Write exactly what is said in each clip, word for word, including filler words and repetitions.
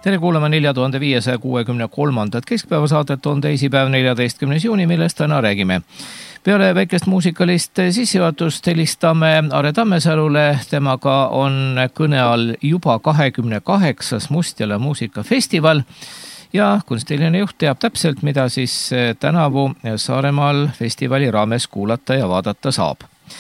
Tere kuulama nelja tuhande viiesaja kuuekümne kolmandat keskpäeva saadet on teisipäev neljateistkümnes juuni, millest täna räägime. Peale väikest muusikalist sissejuhatust helistame Aare Tammesälule. Temaga on kõne all juba kahekümne kaheksas Mustjala muusikafestival ja kunstiline juht teab täpselt, mida siis tänavu Saaremaal festivali raames kuulata ja vaadata saab.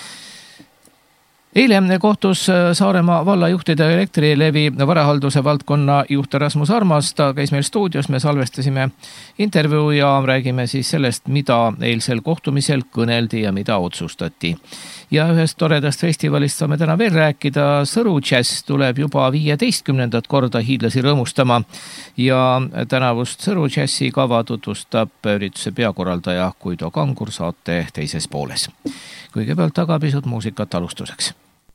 Eile kohtus Saaremaa vallajuhtide Elektrilevi varahalduse valdkonna juht Rasmus Armas. Ta käis meil stuudios, me salvestasime intervjuu ja räägime siis sellest, mida eilsel kohtumisel kõneldi ja mida otsustati. Ja ühest toredast festivalist saame täna veel rääkida. Sõru Jazz tuleb juba viieteistkümnendat korda hiidlasi rõõmustama ja tänavust Sõru Jazzi kava tutvustab ürituse peakorraldaja Guido Kangur saate teises pooles. Kõigepealt aga pisut muusikat alustuseks.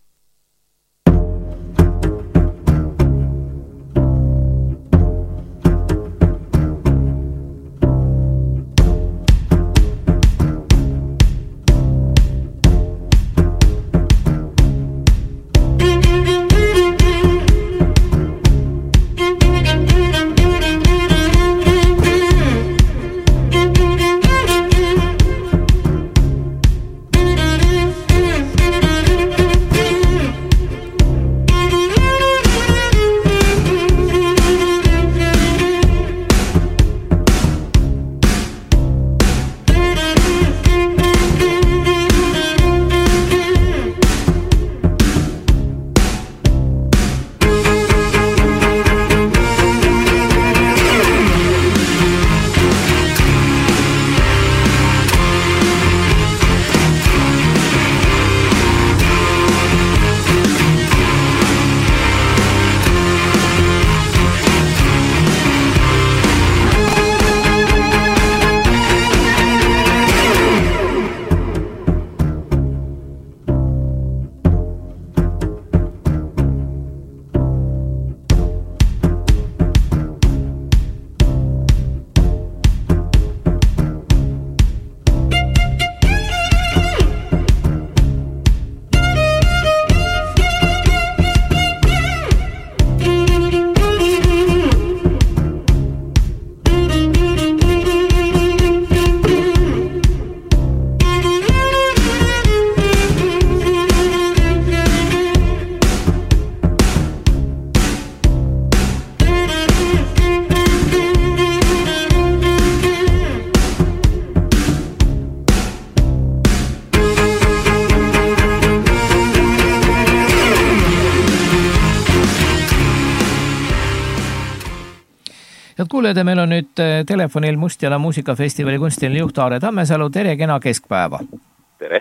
Kuulete, meil on nüüd telefonil Mustjala muusikafestivali kunstiline juht Aare Tammesalu. Tere, kena keskpäeva. Tere.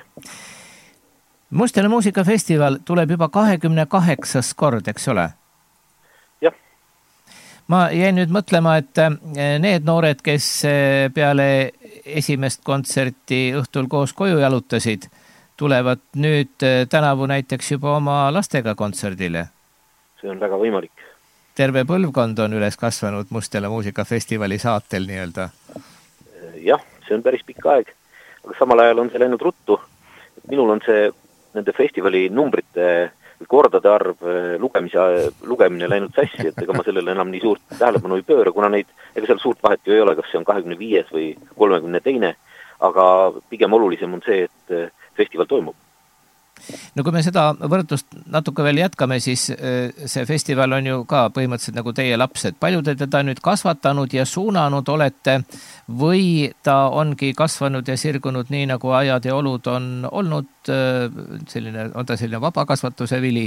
Mustjala muusikafestival tuleb juba kahekümne kaheksas kord, eks ole? Jah. Ma jäin nüüd mõtlema, et need noored, kes peale esimest kontserti õhtul koos koju jalutasid, tulevad nüüd tänavu näiteks juba oma lastega kontserdile. See on väga võimalik. Terve põlvkond on üles kasvanud Mustjala muusikafestivali saatel nii-öelda. Jah, see on päris pikk aeg, aga samal ajal on see läinud ruttu. Minul on see nende festivali numbrite kordade arv lugemise, lugemine läinud sassi, et ega ma sellele enam nii suurt tähelepanu ei pööra, kuna neid, ega seal suurt vahet ju ei ole, kas see on kahekümne viies või kolmekümne teine, aga pigem olulisem on see, et festival toimub. No kui me seda võrdlust natuke veel jätkame, siis see festival on ju ka põhimõtteliselt nagu teie lapsed. Palju te teda nüüd kasvatanud ja suunanud olete või ta ongi kasvanud ja sirgunud nii, nagu ajad ja olud on olnud selline, on ta selline vabakasvatuse vili?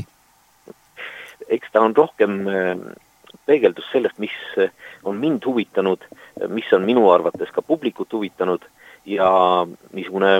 Eks ta on rohkem peegeldus sellest, mis on mind huvitanud, mis on minu arvates ka publikut huvitanud ja niisugune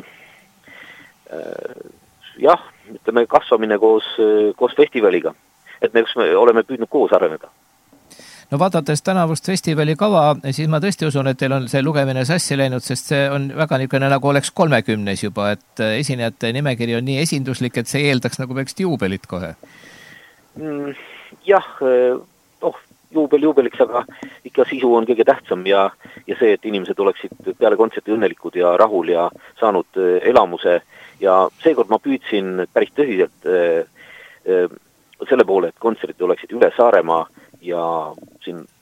jah, ütleme kasvamine koos, koos festivaliga. Et me oleme püüdnud koos areneda. No vaadates tänavust festivali kava, siis ma tõesti usun, et teil on see lugemine sassi läinud, sest see on väga niisugune nagu oleks kolmekümnes juba, et esinejate nimekiri on nii esinduslik, et see eeldaks nagu peaks juubelit kohe. Mm, jah, oh, juubel juubeliks, aga ikka sisu on kõige tähtsam ja, ja see, et inimesed oleksid peale kontserti õnnelikud ja rahul ja saanud elamuse. Ja seekord ma püüdsin päris tõsiselt äh, äh, selle poole, et kontserdid oleksid üle Saaremaa ja siin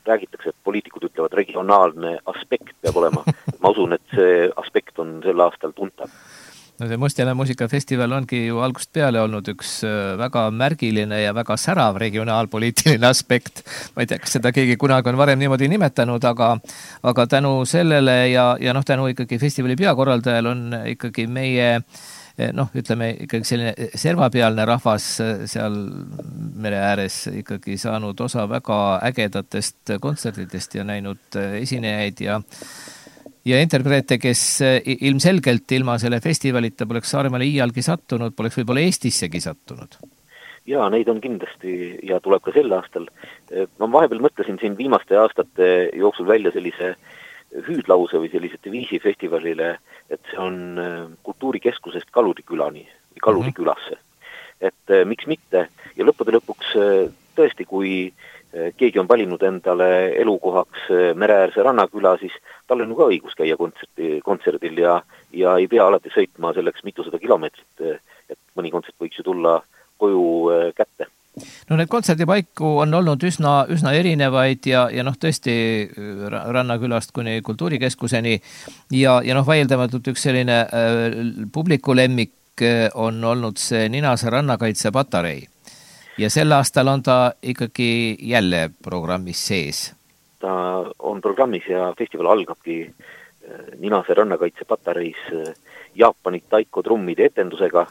räägitakse, et poliitikud ütlevad, regionaalne aspekt peab olema. Ma usun, et see aspekt on sel aastal tuntav. No see Mustjärve muusikafestival ongi ju algust peale olnud üks väga märgiline ja väga särav regionaalpoliitiline aspekt. Ma ei tea, kas seda keegi kunagi on varem niimoodi nimetanud, aga, aga tänu sellele ja, ja noh, tänu ikkagi festivali peakorraldajal on ikkagi meie, noh, ütleme ikkagi selline servapealne rahvas seal mere ääres ikkagi saanud osa väga ägedatest kontserditest ja näinud esinejaid ja ja interpreete, kes ilmselgelt ilma selle festivalita poleks Saaremaale iialgi sattunud, poleks võib-olla Eestissegi sattunud. Jaa, neid on kindlasti ja tuleb ka sel aastal. Ma vahepeal mõtlesin siin viimaste aastate jooksul välja sellise hüüdlause või sellise diviisi festivalile, et see on kultuurikeskusest Kalurikülani või Kalurikülasse. Et miks mitte ja lõppude lõpuks tõesti, kui keegi on valinud endale elukohaks mereäärse rannaküla, siis tal on ka õigus käia kontserti, kontserdil ja, ja ei pea alati sõitma selleks mitusada kilomeetrit, et mõni kontsert võiks ju tulla koju kätte. No need kontserdipaiku on olnud üsna, üsna erinevaid ja, ja noh, tõesti rannakülast kuni kultuurikeskuseni ja, ja noh, vaieldamatult üks selline äh, publikulemmik on olnud see Ninase rannakaitse patarei. Ja sel aastal on ta ikkagi jälle programmis sees. Ta on programmis ja festival algabki Ninase rannakaitse patareis Jaapani taiko trummide etendusega.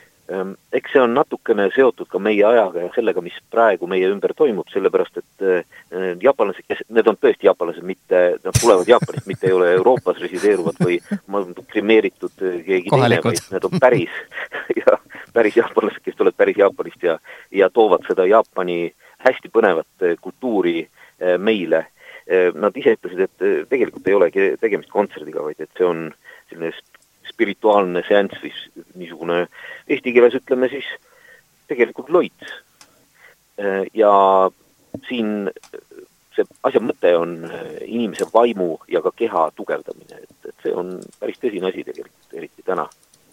Eks see on natukene seotud ka meie ajaga ja sellega, mis praegu meie ümber toimub, sellepärast, et jaapanlased, kes, need on tõesti jaapanlased, mitte, nad tulevad Jaapanist, mitte ei ole Euroopas resideeruvad või krimeeritud keegi teine, vaid need on päris ja päris jaapanlased, kes tulevad päris Jaapanist ja, ja toovad seda Jaapani hästi põnevat kultuuri meile. Nad ise ütlesid, et tegelikult ei ole tegemist kontserdiga, vaid et see on selline spirituaalne seanss või niisugune eesti keeles ütleme siis tegelikult loits. Ja siin see asja mõte on inimese vaimu ja ka keha tugevdamine, et, et see on päris tõsine asi tegelikult, eriti täna.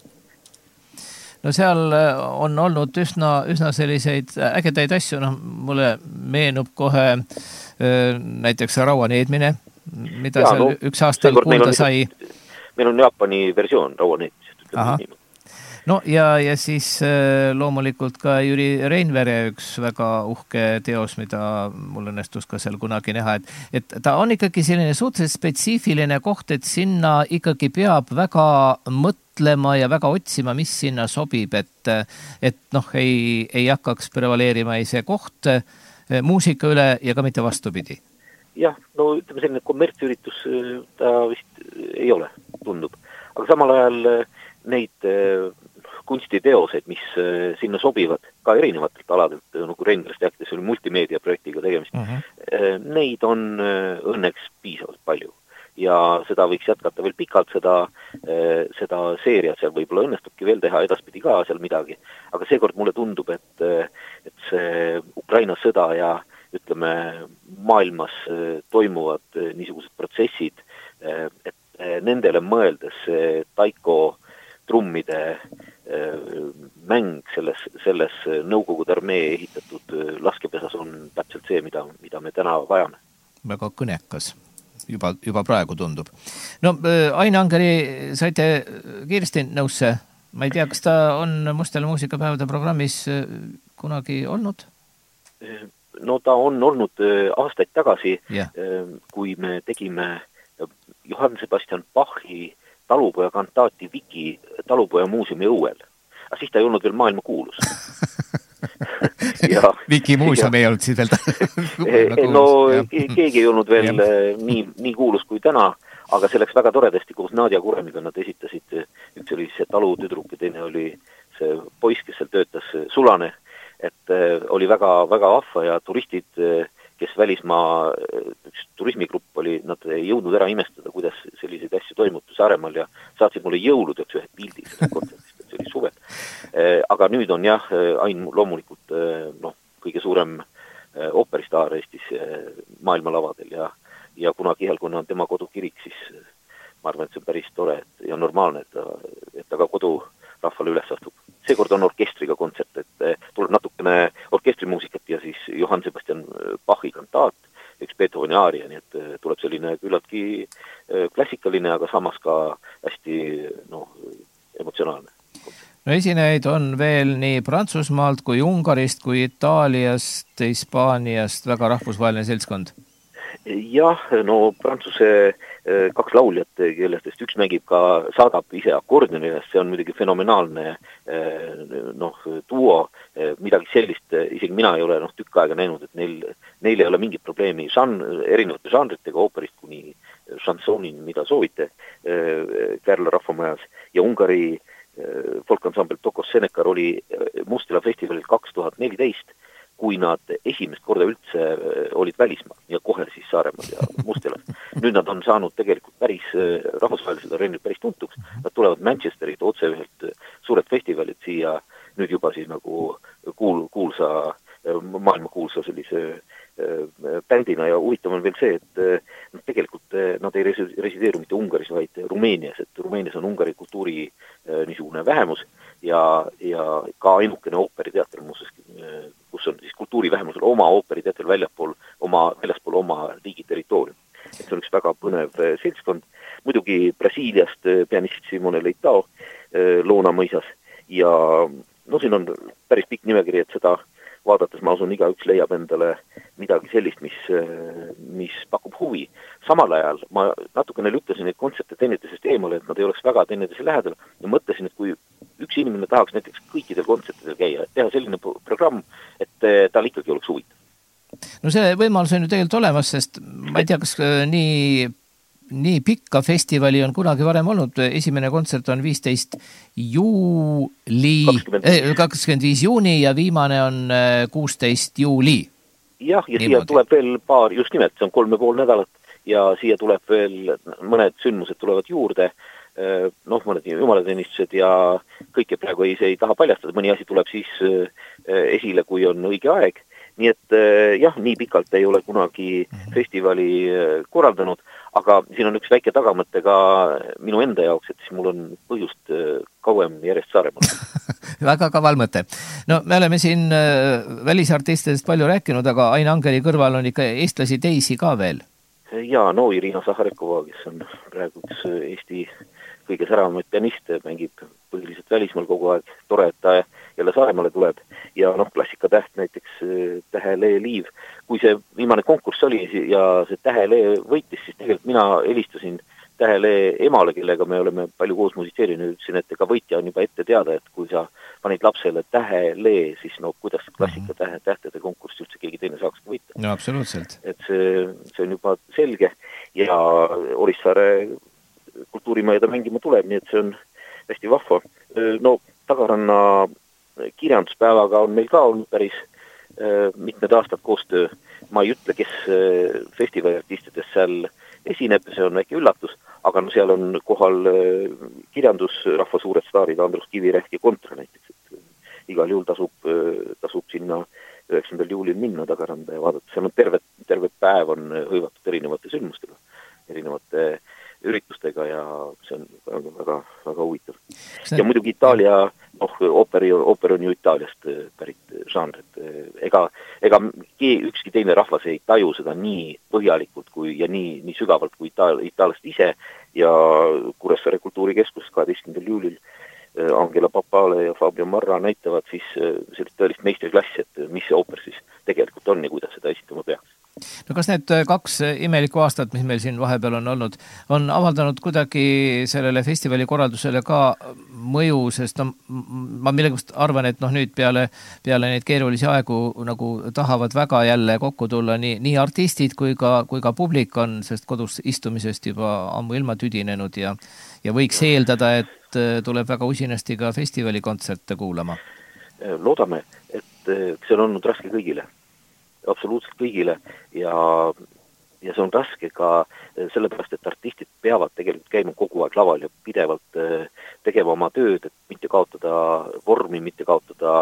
No seal on olnud üsna, üsna selliseid ägedaid asju, noh, mulle meenub kohe näiteks rauaneedmine, mida ja, seal no, üks aastal kuulda sai. Meil on Jaapani versioon rauaneetmisest. No ja, ja siis loomulikult ka Jüri Reinvere üks väga uhke teos, mida mul õnnestus ka seal kunagi näha, et, et ta on ikkagi selline suhteliselt spetsiifiline koht, et sinna ikkagi peab väga mõtlema ja väga otsima, mis sinna sobib, et, et noh, ei, ei hakkaks prevaleerima ei see koht muusika üle ja ka mitte vastupidi. Jah, no ütleme selline kommertsüritus ta vist ei ole, tundub. Aga samal ajal neid kunstiteoseid, mis sinna sobivad, ka erinevatelt aladelt, nagu Reinverest rääkides oli multimeediaprojektiga tegemist, uh-huh. neid on õnneks piisavalt palju. Ja seda võiks jätkata veel pikalt, seda, seda seeriat seal võib-olla õnnestubki veel teha edaspidi ka seal midagi. Aga seekord mulle tundub, et, et see Ukraina sõda ja ütleme, maailmas toimuvad niisugused protsessid, et nendele mõeldes taiko trummide mäng selles, selles Nõukogude armee ehitatud laskepesas on täpselt see, mida, mida me täna vajame. Väga kõnekas. Juba, juba praegu tundub. No Ain Angeri saite kiiresti nõusse. Ma ei tea, kas ta on Mustjärve muusikapäevade programmis kunagi olnud? No ta on olnud aastaid tagasi, yeah. kui me tegime Johann Sebastian Bachi talupoja kantaati Viki talupoja muuseumi õuel. Aga siis ta ei olnud veel maailma kuulus. ja, Viki muuseum ei olnud siis veel no ja. Keegi ei olnud veel nii, nii kuulus kui täna, aga see läks väga toredasti koos Nadia Kuremiga, nad esitasid, üks oli see talutüdruk ja teine oli see poiss, kes seal töötas, Sulane, et oli väga, väga vahva ja turistid, kes välismaa turismigrupp oli, nad ei jõudnud ära imestada, kuidas selliseid asju toimub Saaremaal ja saatsid mulle jõuludeks ühe pildi sellest kontserdist, et see oli suvel. Aga nüüd on jah, Ain loomulikult noh, kõige suurem ooperistaar Eestis maailmalavadel ja, ja kuna Kihelkonna on tema kodukirik, siis ma arvan, et see on päris tore et, ja normaalne, et ta, et ta ka kodu rahvale üles astub. Seekord on orkestriga kontsert, et tuleb natukene orkestrimuusikat ja siis Johann Sebastian Bachi kantaat, üks Beethoveni sümfooniaaria, nii et tuleb selline küllaltki klassikaline, aga samas ka hästi noh, emotsionaalne. No esinejaid on veel nii Prantsusmaalt kui Ungarist kui Itaaliast, Hispaaniast, väga rahvusvaheline seltskond. Jah, no Prantsuse kaks lauljat, kellestest üks mängib ka, saadab ise akordionile, see on muidugi fenomenaalne noh, duo, midagi sellist, isegi mina ei ole noh, tükk aega näinud, et neil, neil ei ole mingit probleemi žan, erinevate žanritega, ooperist kuni šansoonin, mida soovite, Kärla rahvamajas, ja Ungari folkansambel Tokos Senekar oli Mustila festivalil kaks tuhat neliteist, kui nad esimest korda üldse olid välismaal ja kohe siis Saaremaal ja Mustilas. Nüüd nad on saanud tegelikult päris rahvusvahelised areenid päris tuntuks. Nad tulevad Manchesterit otse ühelt suured festivalid siia nüüd juba siis nagu kuul, kuulsa, maailma kuulsa sellise bändina ja huvitav on veel see, et tegelikult nad ei resideeru mitte Ungaris, vaid Rumeenias, et Rumeenias on Ungari kultuuri niisugune vähemus ja, ja ka ainukene ooperiteater muuseas, kus on siis kultuurivähemusel oma ooperiteater väljapool oma, väljaspool oma riigi territoorium. Et see on üks väga põnev seltskond. Muidugi Brasiiliast pianist Simone Leitao Loona mõisas ja no siin on päris pikk nimekiri, et seda vaadates ma usun, igaüks leiab endale midagi sellist, mis, mis pakub huvi. Samal ajal ma natukene lükkasin neid kontserte teineteisest eemale, et nad ei oleks väga teineteise lähedal ja mõtlesin, et kui üks inimene tahaks näiteks kõikidel kontsertidel käia, et teha selline programm, et tal ikkagi oleks huvitav. No see võimalus on ju tegelikult olemas, sest ma ei tea, kas nii nii pikka festivali on kunagi varem olnud. Esimene kontsert on viisteist juuli, kakskümmend viis juuni ja viimane on kuusteist juuli. Jah, ja Niimoodi. Siia tuleb veel paar, just nimelt, see on kolme pool nädalat ja siia tuleb veel mõned sündmused tulevad juurde, noh, mõned jumalateenistused ja kõike praegu ei, see ei taha paljastada, mõni asi tuleb siis esile, kui on õige aeg. Nii et jah, nii pikalt ei ole kunagi festivali korraldanud, aga siin on üks väike tagamõte ka minu enda jaoks, et siis mul on põhjust kauem järjest Saaremaal. Väga kaval mõte. No me oleme siin välisartistidest palju rääkinud, aga Ain Angeli kõrval on ikka eestlasi teisi ka veel. Ja, no Irina Saharekova, kes on praegu üks Eesti kõige säravamaid pianiste, mängib põhiliselt välismaal kogu aeg, tore, et ta jälle Saaremaale tuleb ja noh, klassikatäht näiteks Tähe Lee Liiv. Kui see viimane konkurss oli ja see Tähe Lee võitis, siis tegelikult mina helistasin Tähe Lee emale, kellega me oleme palju koos musitseerinud, ütlesin, et ka võitja on juba ette teada, et kui sa panid lapsele Tähe Lee, siis no kuidas klassika tähe, tähtede konkurss üldse keegi teine saaks võita. No absoluutselt. Et see, see on juba selge ja Orissaare kultuurimaja ta mängima tuleb, nii et see on hästi vahva. No Tagaranna kirjanduspäevaga on meil ka olnud päris mitmed aastad koostöö. Ma ei ütle, kes festivaliartistidest seal esineb, see on väike üllatus, aga no seal on kohal kirjandusrahva suured staarid, Andrus Kivirähk ja Kontra näiteks. Et igal juhul tasub, tasub sinna üheksandal juulil minna Tagaranda ja vaadata. Seal on terve, terve päev on hõivatud erinevate sündmustega, erinevate üritustega ja see on väga, väga, väga huvitav. Ja muidugi Itaalia, noh, ooperi, ooper on ju Itaaliast pärit žanr, et ega, ega ükski teine rahvas ei taju seda nii põhjalikult kui, ja nii, nii sügavalt kui itaal, itaalast ise ja Kuressaare kultuurikeskus kaheteistkümnendal juulil Angela Papale ja Fabio Marra näitavad siis sellist tõelist meistriklassi, et mis see ooper siis tegelikult on ja kuidas seda esitama peaks. No kas need kaks imelikku aastat, mis meil siin vahepeal on olnud, on avaldanud kuidagi sellele festivali korraldusele ka mõju, sest no, ma millegust arvan, et noh nüüd peale, peale neid keerulisi aegu nagu tahavad väga jälle kokku tulla nii, nii artistid kui ka, kui ka publik on, sest kodus istumisest juba ammu ilma tüdinenud ja, ja võiks eeldada, et tuleb väga usinasti ka festivali kontserte kuulama. Loodame, et see on olnud raske kõigile. Absoluutselt kõigile ja, ja see on raske ka sellepärast, et artistid peavad tegelikult käima kogu aeg laval ja pidevalt tegema oma tööd, et mitte kaotada vormi, mitte kaotada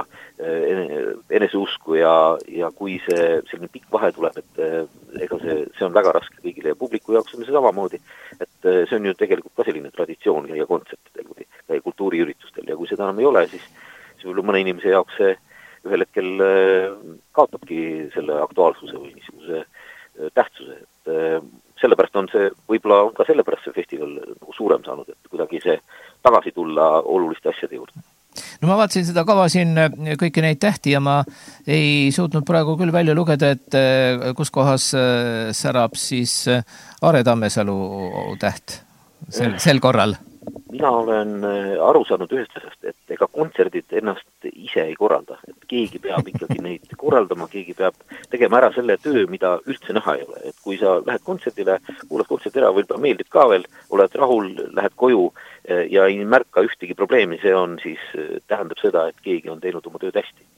eneseusku ja, ja kui see selline pikk vahe tuleb, et ega see, see on väga raske kõigile ja publiku jaoks on see samamoodi, et see on ju tegelikult ka selline traditsioon ja kontsertidel või kultuuriüritustel ja kui seda enam ei ole, siis, siis võib-olla mõne inimese jaoks see ühel hetkel kaotabki selle aktuaalsuse või niisuguse tähtsuse, et sellepärast on see, võib-olla on ka sellepärast see festival nagu suurem saanud, et kuidagi see tagasi tulla oluliste asjade juurde. No ma vaatasin seda kava siin, kõiki neid tähti ja ma ei suutnud praegu küll välja lugeda, et kus kohas särab siis Aare Tammesalu täht sel, sel korral. Mina olen aru saanud ühest asjast, et ega kontserdid ennast ise ei korralda, et keegi peab ikkagi neid korraldama, keegi peab tegema ära selle töö, mida üldse näha ei ole, et kui sa lähed kontserdile, kuulad kontserdi ära, võib-olla meeldib ka veel, oled rahul, lähed koju ja ei märka ühtegi probleemi, see on siis, tähendab seda, et keegi on teinud oma tööd hästi.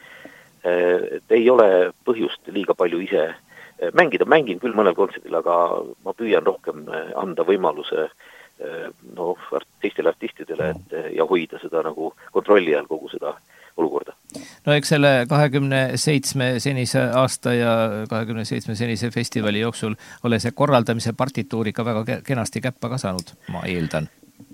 Et ei ole põhjust liiga palju ise mängida, mängin küll mõnel kontserdil, aga ma püüan rohkem anda võimaluse no, teistele artistidele et, ja hoida seda nagu kontrolli all kogu seda olukorda. No eks selle kahekümne seitsme senise aasta ja kahekümne seitsme senise festivali jooksul ole see korraldamise partituuri ka väga kenasti käppa ka saanud, ma eeldan.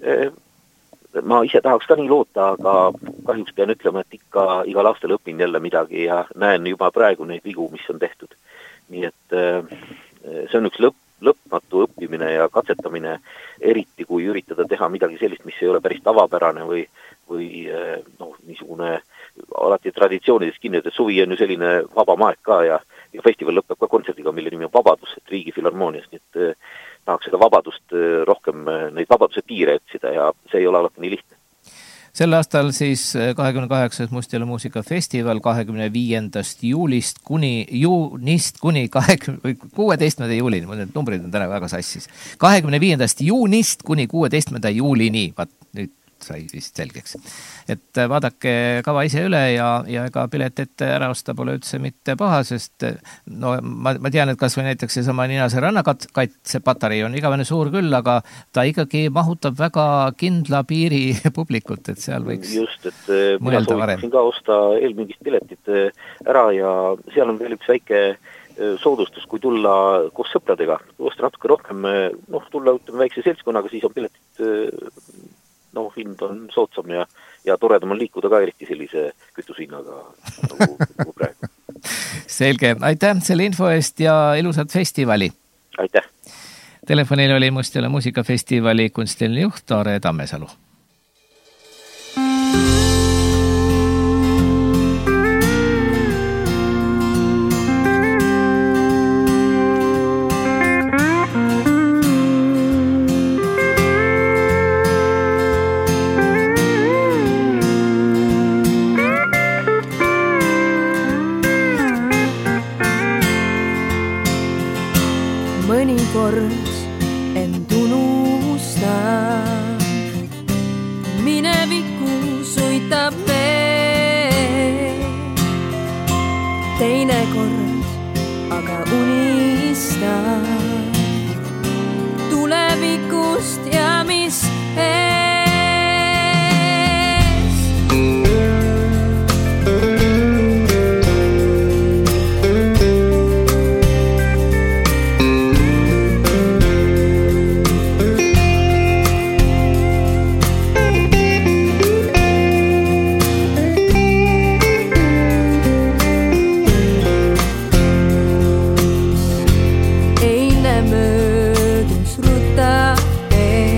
Ma ise tahaks ka nii loota, aga kahjuks pean ütlema, et ikka igal aastal õpin jälle midagi ja näen juba praegu neid vigu, mis on tehtud. Nii et see on üks lõpp, lõpmatu õppimine ja katsetamine, eriti kui üritada teha midagi sellist, mis ei ole päris tavapärane või, või no, niisugune alati traditsioonidest kinni, et suvi on ju selline vaba maeg ka ja, ja festival lõpeb ka kontserdiga, mille nimi on Vabadus, et Riigi Filharmoonias, nii et eh, tahaks seda vabadust rohkem, neid vabaduse piire otsida ja see ei ole alati nii lihtne. Sel aastal siis kahekümne kaheksas Mustjala muusikafestival kahekümne viiendast juulist kuni juunist kuni kuueteistkümnenda juulini, need numbrid on täna väga sassis. kahekümne viiendast juunist kuni kuueteistkümnenda juulini, vaat nüüd sai vist selgeks. Et vaadake kava ise üle ja, ja ega pilet ette ära osta pole üldse mitte paha, sest no, ma, ma tean, et kas või näiteks see sama Ninase rannakaitsepatarei on igavene suur küll, aga ta ikkagi mahutab väga kindla piiri publikut, et seal võiks just, et mina soovitaksin ka osta eelmingist piletit ära ja seal on veel üks väike soodustus, kui tulla koos sõpradega, osta natuke rohkem, noh, tulla ütleme väikse seltskonnaga, siis on piletit no hind on soodsam ja, ja toredam on liikuda ka eriti sellise kütushinnaga nagu, nagu praegu. Selge, aitäh selle info eest ja ilusat festivali! Aitäh! Telefonil oli Mustjala muusikafestivali kunstiline juht Aare Tammesalu. Mõnikord end unusta, mineviku suitab veel. Teinekord aga unista tulevikust ja mis ees. Möödus rutta veel.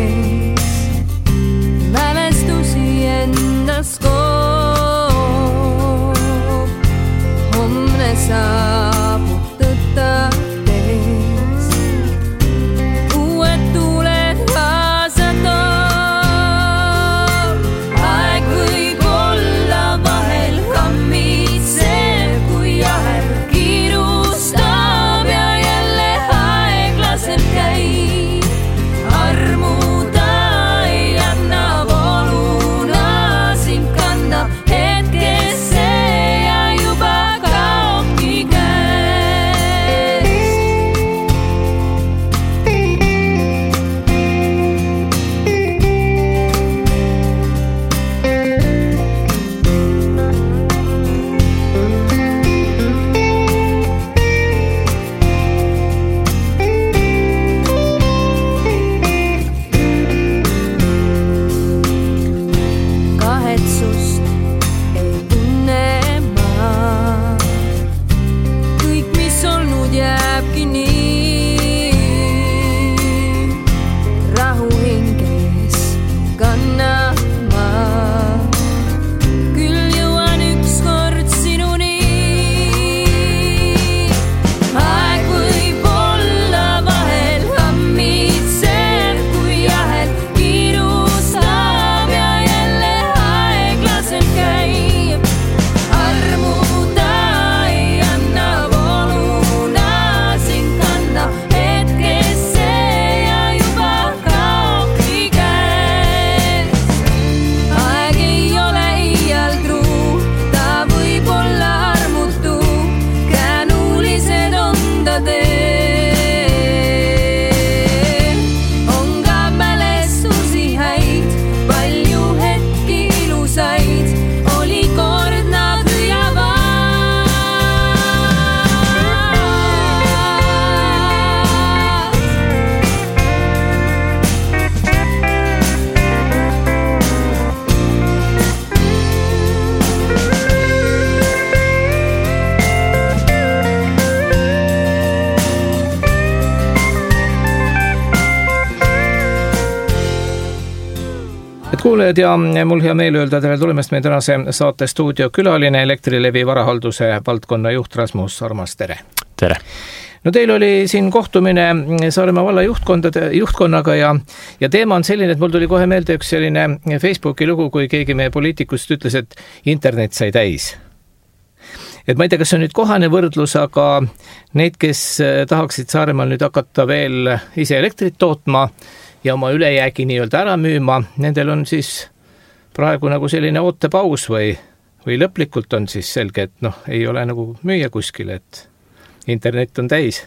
kuulajad ja mul hea meel öelda tere tulemast meie tänase saate stuudio külaline Elektrilevi varahalduse valdkonna juht Rasmus Armas, tere! Tere! No teil oli siin kohtumine Saaremaa valla juhtkondade, juhtkonnaga ja, ja teema on selline, et mul tuli kohe meelde üks selline Facebooki lugu, kui keegi meie poliitikust ütles, et internet sai täis. Et ma ei tea, kas see on nüüd kohane võrdlus, aga need, kes tahaksid Saaremaal nüüd hakata veel ise elektrit tootma ja oma ülejäägi nii-öelda ära müüma, nendel on siis praegu nagu selline ootepaus või, või lõplikult on siis selge, et noh, ei ole nagu müüa kuskil, et internet on täis.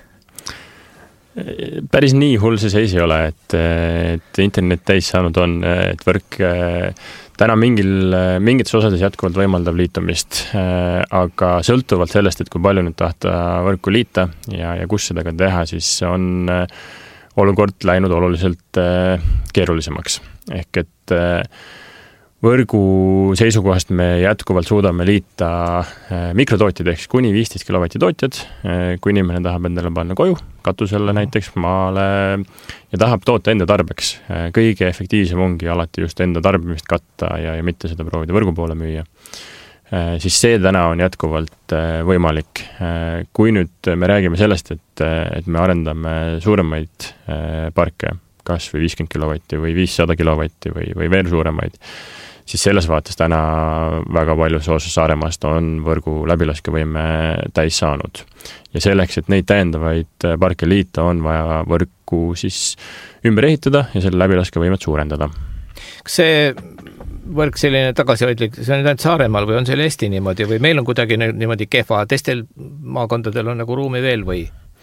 Päris nii hull see seis ei ole, et, et internet täis saanud on, et võrk täna mingil, mingites osades jätkuvalt võimaldab liitumist, aga sõltuvalt sellest, et kui palju nüüd tahta võrku liita ja, ja kus seda ka teha, siis on olukord läinud oluliselt keerulisemaks. Ehk et võrgu seisukohast me jätkuvalt suudame liita mikrotootjad ehk kuni viisteist kilovatti tootjad, kui inimene tahab endale panna koju, katusele näiteks, maale ja tahab toota enda tarbeks. Kõige efektiivsem ongi alati just enda tarbimist katta ja, ja mitte seda proovida võrgu poole müüa. Siis see täna on jätkuvalt võimalik. Kui nüüd me räägime sellest, et, et me arendame suuremaid parke, kas või viiskümmend kilovatti või viissada kilovatti või, või veel suuremaid, siis selles vaates täna väga paljus osas Saaremaast on võrgu läbilaskevõime täis saanud. Ja selleks, et neid täiendavaid parke liita, on vaja võrku siis ümber ehitada ja selle läbilaskevõimet suurendada. Kas see võrk selline tagasihoidlik, see on ainult Saaremaal või on seal Eesti niimoodi või meil on kuidagi niimoodi kehva, teistel maakondadel on nagu ruumi veel või?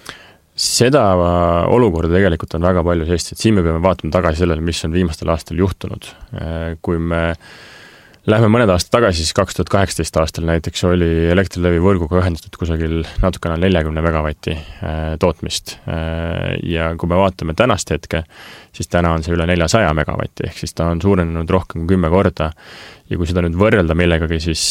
Seda olukorda tegelikult on väga palju seest, et siin me peame vaatama tagasi sellele, mis on viimastel aastal juhtunud. Kui me lähme mõned aastad tagasi, siis kaks tuhat kaheksateist aastal näiteks oli Elektrilevi võrguga ühendatud kusagil natukene nelikümmend megavatti tootmist. Ja kui me vaatame tänast hetke, siis täna on see üle neljasaja megavatti, ehk siis ta on suurenenud rohkem kui kümme korda. Ja kui seda nüüd võrrelda millegagi, siis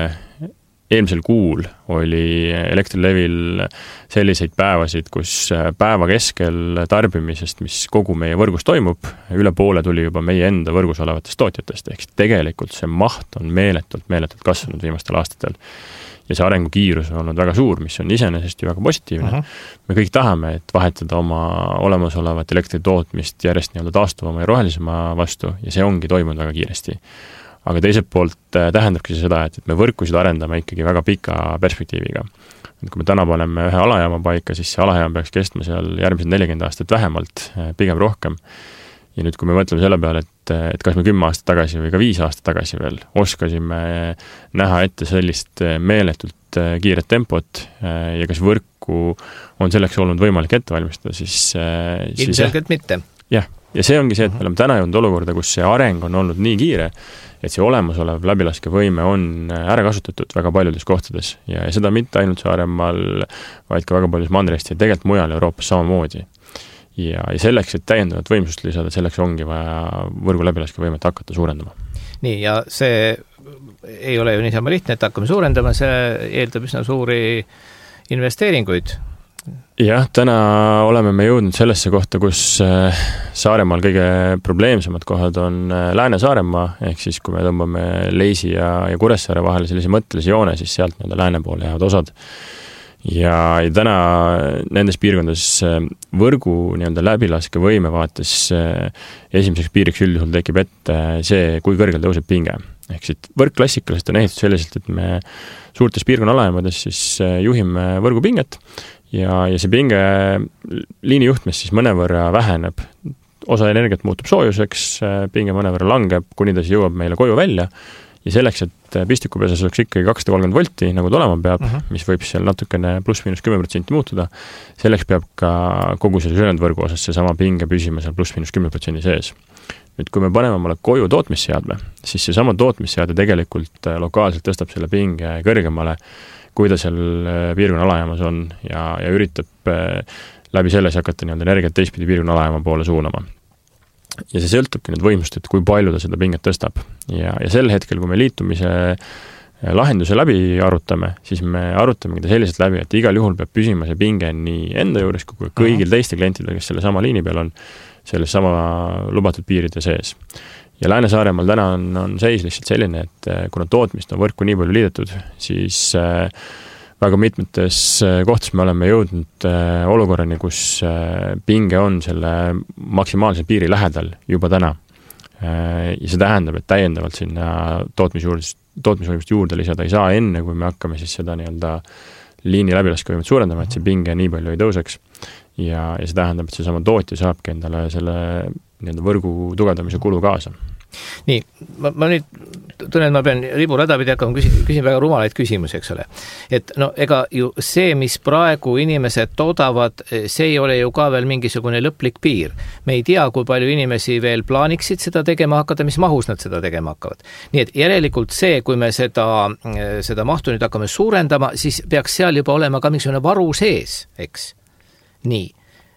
eelmisel kuul oli Elektrilevil selliseid päevasid, kus päeva keskel tarbimisest, mis kogu meie võrgus toimub, üle poole tuli juba meie enda võrgus olevatest tootjatest, ehk tegelikult see maht on meeletult, meeletult kasvanud viimastel aastatel. Ja see arengukiirus on olnud väga suur, mis on iseenesest ju väga positiivne. Uh-huh. Me kõik tahame, et vahetada oma olemasolevat elektritootmist järjest nii-öelda taastuvama ja rohelisema vastu ja see ongi toimunud väga kiiresti. Aga teiselt poolt tähendabki seda, et me võrkusid arendame ikkagi väga pika perspektiiviga. Et kui me täna paneme ühe alajaama paika, siis see alajaam peaks kestma seal järgmised nelikümmend aastat vähemalt, pigem rohkem. Ja nüüd, kui me mõtleme selle peale, et, et kas me kümme aastat tagasi või ka viis aastat tagasi veel oskasime näha ette sellist meeletult kiiret tempot ja kas võrku on selleks olnud võimalik ette valmistada, siis... Ilmselgelt siis mitte. Jah, ja see ongi see, et me oleme täna jõudnud olukorda, kus see areng on olnud nii kiire, et see olemasolev läbilaskevõime on ära kasutatud väga paljudes kohtades ja seda mitte ainult Saaremaal, vaid ka väga paljus mandrist ja tegelikult mujal Euroopas samamoodi. Ja, ja selleks, et täiendavat võimsust lisada, selleks ongi vaja võrgu läbilaskevõimet hakata suurendama. Nii, ja see ei ole ju niisama lihtne, et hakkame suurendama, see eeldab üsna suuri investeeringuid. Jah, täna oleme me jõudnud sellesse kohta, kus Saaremaal kõige probleemsemad kohad on Lääne-Saaremaa, ehk siis kui me tõmbame Leisi ja, ja Kuressaare vahele sellise mõttelise joone, siis sealt nii-öelda lääne poole jäävad osad. Ja, ja täna nendes piirkondades võrgu nii-öelda läbilaske võime vaates esimeseks piiriks üldjuhul tekib ette see, kui kõrgel tõuseb pinge. Ehk siit võrk klassikaliselt on ehitatud selliselt, et me suurtes piirkonna alajaamades siis juhime võrgupinget ja, ja see pinge liinijuhtmes siis mõnevõrra väheneb. Osa energiat muutub soojuseks, pinge mõnevõrra langeb, kuni ta siis jõuab meile koju välja ja selleks, et pistikupesas oleks ikkagi kakssada kolmkümmend volti, nagu ta olema peab, uh-huh. mis võib seal natukene pluss-miinus kümme protsenti muutuda, selleks peab ka kogu selle ülejäänud osas seesama pinge püsima seal pluss-miinus kümme protsenti sees. Nüüd, kui me paneme omale koju tootmisseadme, siis seesama tootmisseade tegelikult lokaalselt tõstab selle pinge kõrgemale, kui ta seal piirkonna alajaamas on ja, ja üritab läbi selles hakata nii-öelda energiat teistpidi piirkonna alajaama poole suunama. Ja see sõltubki nüüd võimust, et kui palju ta seda pinget tõstab. Ja, ja sel hetkel, kui me liitumise lahenduse läbi arutame, siis me arutame ta selliselt läbi, et igal juhul peab püsima see pinge nii enda juures, kui kõigil teiste klientidel, kes selle sama liini peal on, selles sama lubatud piiride sees. ja Lääne-Saaremaal täna on, on seis lihtsalt selline, et kuna tootmist on võrku nii palju liidetud, siis väga mitmetes kohtas me oleme jõudnud olukorrani, kus pinge on selle maksimaalse piiri lähedal juba täna. Ja see tähendab, et täiendavalt sinna tootmisjuurdest, tootmisvõimust juurde lisada ei saa enne, kui me hakkame siis seda nii-öelda liini läbilaskevõimet suurendama, et see pinge nii palju ei tõuseks. Ja, ja see tähendab, et see sama tootja saabki endale selle nii-öelda võrgu tugevdamise kulu kaasa. Nii, ma, ma nüüd tunnen, et ma pean ribu radapidi hakkama küsin, küsin väga rumalaid küsimusi, eks ole. Et no ega ju see, mis praegu inimesed toodavad, see ei ole ju ka veel mingisugune lõplik piir. Me ei tea, kui palju inimesi veel plaaniksid seda tegema hakata, mis mahus nad seda tegema hakkavad. Nii et järelikult see, kui me seda, seda mahtu nüüd hakkame suurendama, siis peaks seal juba olema ka mingisugune varu sees, eks? Nii.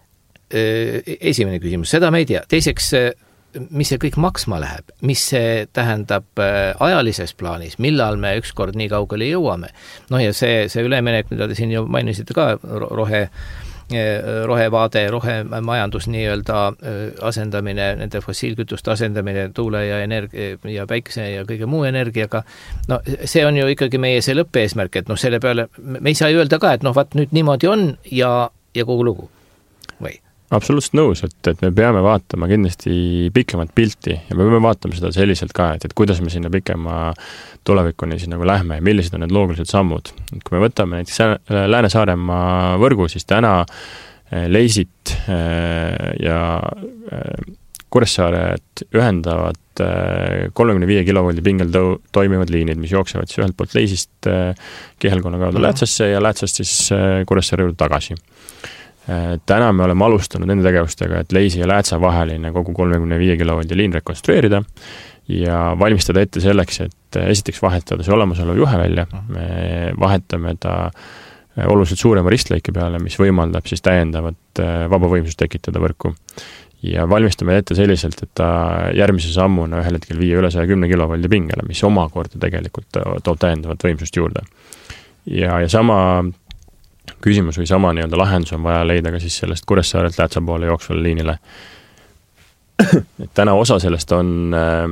Esimene küsimus, seda me ei tea. Teiseks, mis see kõik maksma läheb, mis see tähendab ajalises plaanis, millal me ükskord nii kaugele jõuame. No ja see, see üleminek, mida te siin ju mainisite ka, rohe, rohevaade, rohemajandus nii-öelda asendamine, nende fossiilkütuste asendamine tuule ja energia ja päikse ja kõige muu energiaga, no see on ju ikkagi meie see lõppeesmärk, et noh, selle peale me ei saa öelda ka, et noh, vaat nüüd niimoodi on ja, ja kogu lugu, või? Absoluutselt nõus, et, et me peame vaatama kindlasti pikemat pilti ja me peame vaatama seda selliselt ka, et, et kuidas me sinna pikema tulevikuni siis nagu lähme ja millised on need loogilised sammud. Kui me võtame näiteks Lääne-Saaremaa võrgu, siis täna Leisit ja Kuressaaret ühendavad kolmekümne viie kilovoldi pingel toimivad liinid, mis jooksevad siis ühelt poolt Leisist Kihelkonna kaudu Läätsasse ja Läätsast siis Kuressaare juurde tagasi. Täna me oleme alustanud nende tegevustega, et Leisi ja Läätsa vaheline kogu kolmekümne viie kilovoldi liin rekonstrueerida ja valmistada ette selleks, et esiteks vahetada see olemasolev juhe välja. Me vahetame ta oluliselt suurema ristlõike peale, mis võimaldab siis täiendavat vabavõimsust tekitada võrku. Ja valmistame ette selliselt, et ta järgmise sammuna ühel hetkel viia üle saja kümne kilovoldi pingele, mis omakorda tegelikult toob täiendavat võimsust juurde. Ja, ja sama küsimus või sama nii-öelda lahendus on vaja leida ka siis sellest Kuressaarelt Läätsa poole jooksvale liinile. Et täna osa sellest on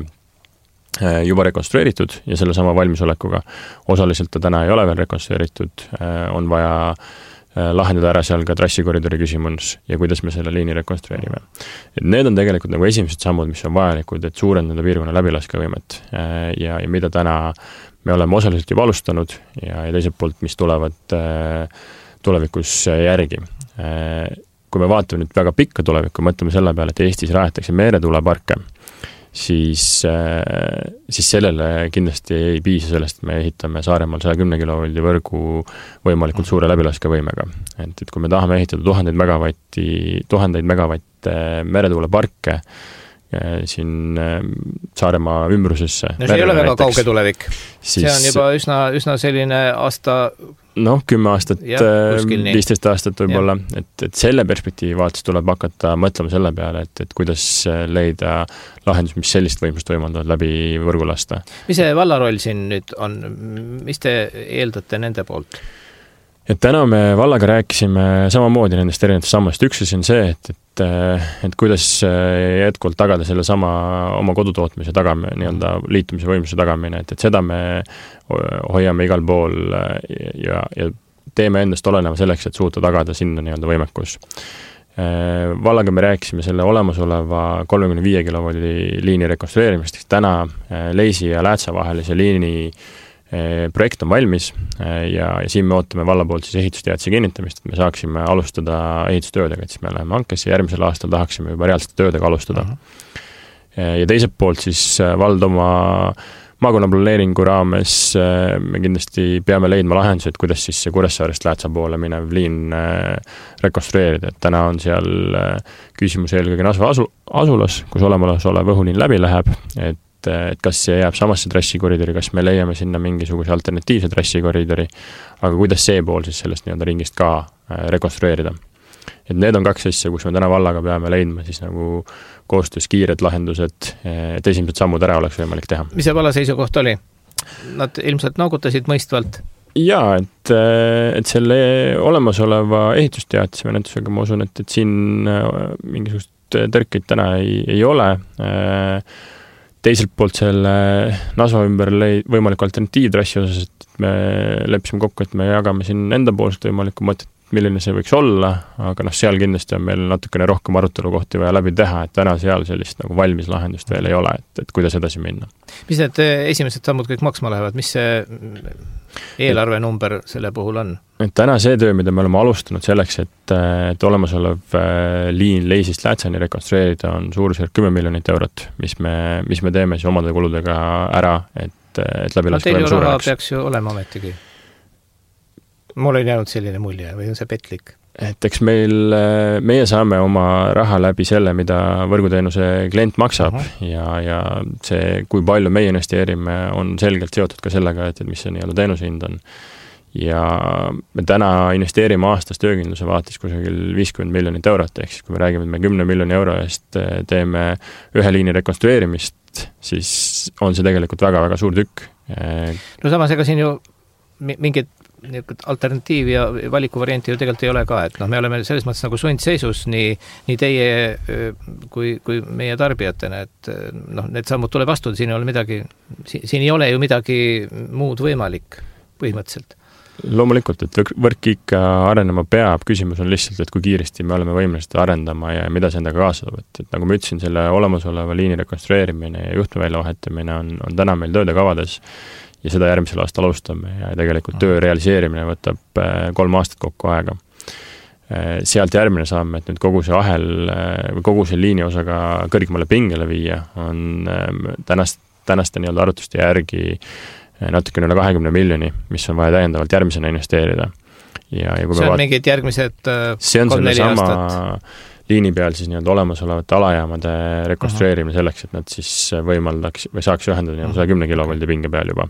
juba rekonstrueeritud ja selle sama valmisolekuga. Osaliselt ta täna ei ole veel rekonstrueeritud, on vaja lahendada ära seal ka trassikoridori küsimus ja kuidas me selle liini rekonstrueerime. Et need on tegelikult nagu esimesed sammud, mis on vajalikud, et suurendada piirkonna läbilaskevõimet ja, ja mida täna me oleme osaliselt juba alustanud ja, ja teiselt poolt, mis tulevad tulevikus järgi. Kui me vaatame nüüd väga pikka tulevikku, mõtleme selle peale, et Eestis rajatakse meretuuleparke, siis, siis sellele kindlasti ei piisa sellest, et me ehitame Saaremaal saja kümne kilovoldi võrgu võimalikult suure läbilaskevõimega. Et, et kui me tahame ehitada tuhandeid megavatti, tuhandeid megavatte meretuuleparke siin Saaremaa ümbrusesse. No see ei ole väga näiteks, kauge tulevik. Siis, see on juba üsna, üsna selline aasta noh, kümme aastat, viisteist aastat võib-olla, et, et selle perspektiivi vaates tuleb hakata mõtlema selle peale, et, et kuidas leida lahendus, mis sellist võimsust võimaldavad läbi võrgu lasta. Mis see vallaroll siin nüüd on? Mis te eeldate nende poolt? Et täna me vallaga rääkisime samamoodi nendest erinevatest sammast. Üks on see, et, et, et kuidas jätkuvalt tagada selle sama oma kodutootmise tagamine, nii-öelda liitumise võimsuse tagamine, et, et seda me hoiame igal pool ja, ja teeme endast oleneva selleks, et suuta tagada sinna nii-öelda võimekus. Vallaga me rääkisime selle olemasoleva kolmekümne viie kilovoldi liini rekonstrueerimist, täna Leisi ja Läätsa vahelise liini projekt on valmis ja, ja siin me ootame valla poolt siis ehitusteadse kinnitamist, et me saaksime alustada ehitustöödega, et siis me läheme hankesse ja järgmisel aastal tahaksime juba reaalselt töödega alustada. Uh-huh. Ja teiselt poolt siis vald oma maakonnaplaneeringu raames me kindlasti peame leidma lahendused, kuidas siis see Kuressaarest Läätsa poole minev liin rekonstrueerida, et täna on seal küsimus eelkõige Nasva asu, asulas, kus olemas olev õhuliin läbi läheb, et et kas see jääb samasse trassikoridori, kas me leiame sinna mingisuguse alternatiivse trassikoridori, aga kuidas see pool siis sellest nii-öelda ringist ka rekonstrueerida. Et need on kaks asja, kus me täna vallaga peame leidma siis nagu koostöös kiired lahendused, et esimesed sammud ära oleks võimalik teha. Mis see valla seisukoht oli? Nad ilmselt naugutasid mõistvalt? Jaa, et, et selle olemasoleva ehitusteadise menetlusega ma usun, et, et siin mingisugust tõrkeid täna ei, ei ole. teiselt poolt selle Nasva ümber lõi võimaliku alternatiivtrassi osas, et me leppisime kokku, et me jagame siin enda poolest võimalikku mõtet, milline see võiks olla, aga noh, seal kindlasti on meil natukene rohkem arutelu kohti vaja läbi teha, et täna seal sellist nagu valmis lahendust veel ei ole, et, et kuidas edasi minna. Mis need esimesed sammud kõik maksma lähevad? Mis see eelarve number selle puhul on? Et täna see töö, mida me oleme alustanud selleks, et, et olemasolev liin Leisist Läätseni rekonstrueerida on suurusjärk kümme miljonit eurot, mis me, mis me teeme siis omade kuludega ära, et, et läbi laska veel suuremaks. Teil peaks ju olema ametigi. Mul on jäänud selline mulje või on see petlik? Et eks meil, meie saame oma raha läbi selle, mida võrguteenuse klient maksab uh-huh. ja, ja see, kui palju meie investeerime, on selgelt seotud ka sellega, et, et mis see nii-öelda teenuse hind on. Ja me täna investeerime aastas töökindluse vaates kusagil viiskümmend miljonit eurot, ehk siis kui me räägime, et me kümne miljoni euro eest teeme ühe liini rekonstrueerimist, siis on see tegelikult väga-väga suur tükk. No samas, ega siin ju mingid alternatiiv ja valikuvarianti ju tegelikult ei ole ka, et noh, me oleme selles mõttes nagu sundseisus nii, nii teie kui, kui meie tarbijatena, et noh, need sammud tuleb astuda, siin ei ole midagi, siin ei ole ju midagi muud võimalik põhimõtteliselt. Loomulikult, et võrk ikka arenema peab, küsimus on lihtsalt, et kui kiiresti me oleme võimelised arendama ja mida see endaga kaasa toob, et, et nagu ma ütlesin, selle olemasoleva liini rekonstrueerimine ja juhtme väljavahetamine on, on täna meil tööde kavades ja seda järgmisel aasta alustame ja tegelikult töö realiseerimine võtab kolm aastat kokku aega. Sealt järgmine saame, et nüüd kogu see ahel või kogu see liini osaga kõrgemale pingele viia on tänast, tänaste nii-öelda arvutuste järgi natuke üle kahekümne miljoni, mis on vaja täiendavalt järgmisena investeerida. Ja, ja kui see on vaat... mingid järgmised see on selle sama liini peal siis nii-öelda olemasolevate alajaamade rekonstrueerimine uh-huh. selleks, et nad siis võimaldaks või saaks ühendada nii-öelda sada kümme kilovoldi pinge peal juba.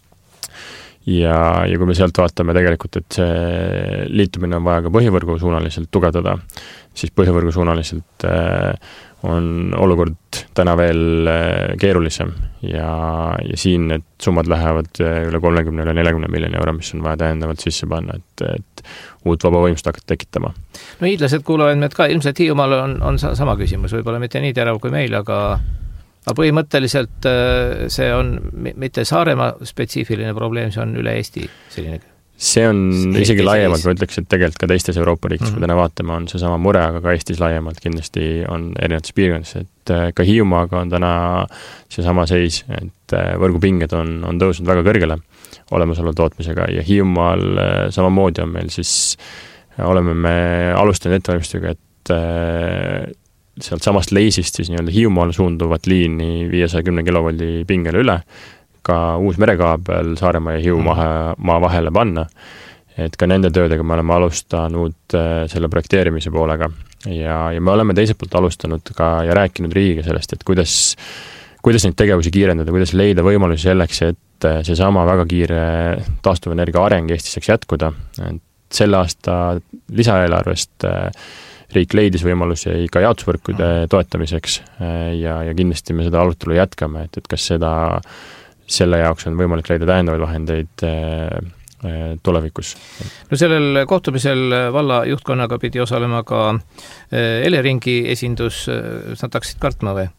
Ja, ja kui me sealt vaatame tegelikult, et see liitumine on vaja ka põhivõrgu suunaliselt tugevdada, siis põhivõrgu suunaliselt on olukord täna veel keerulisem ja, ja siin need summad lähevad üle kolmekümne, üle neljakümne miljoni euro, mis on vaja täiendavalt sisse panna, et, et uut vaba võimust hakata tekitama. No hiidlased kuuluvad meid ka, ilmselt Hiiumaal on, on sama küsimus, võib-olla mitte nii terav kui meil, aga aga põhimõtteliselt see on mitte Saaremaa spetsiifiline probleem, see on üle Eesti selline. See on isegi laiemalt, ma ütleks, et tegelikult ka teistes Euroopa riikides, kui täna vaatame, on see sama mure, aga ka Eestis laiemalt kindlasti on erinevates piirkondades, et ka Hiiumaaga on täna see sama seis, et võrgupinged on, on tõusnud väga kõrgele olemasoleva tootmisega ja Hiiumaal samamoodi on meil siis, oleme me alustanud ettevalmistusega, et sealt samast Leisist siis nii-öelda Hiiumaal suunduvat liini viiesaja kümne kilovoldi pingele üle, ka uus merekaabel Saaremaa ja Hiiumaa maa vahele panna, et ka nende töödega me oleme alustanud selle projekteerimise poolega ja, ja me oleme teiselt poolt alustanud ka ja rääkinud riigiga sellest, et kuidas, kuidas neid tegevusi kiirendada, kuidas leida võimalusi selleks, et see sama väga kiire taastuvenergia areng Eestis saaks jätkuda. Selle aasta lisaeelarvest riik leidis võimalusi ka jaotusvõrkude toetamiseks ja, ja kindlasti me seda arutelu jätkame, et, et kas seda, selle jaoks on võimalik leida täiendavaid vahendeid tulevikus. No sellel kohtumisel valla juhtkonnaga pidi osalema ka Eleringi esindus, nad taksid kartma või?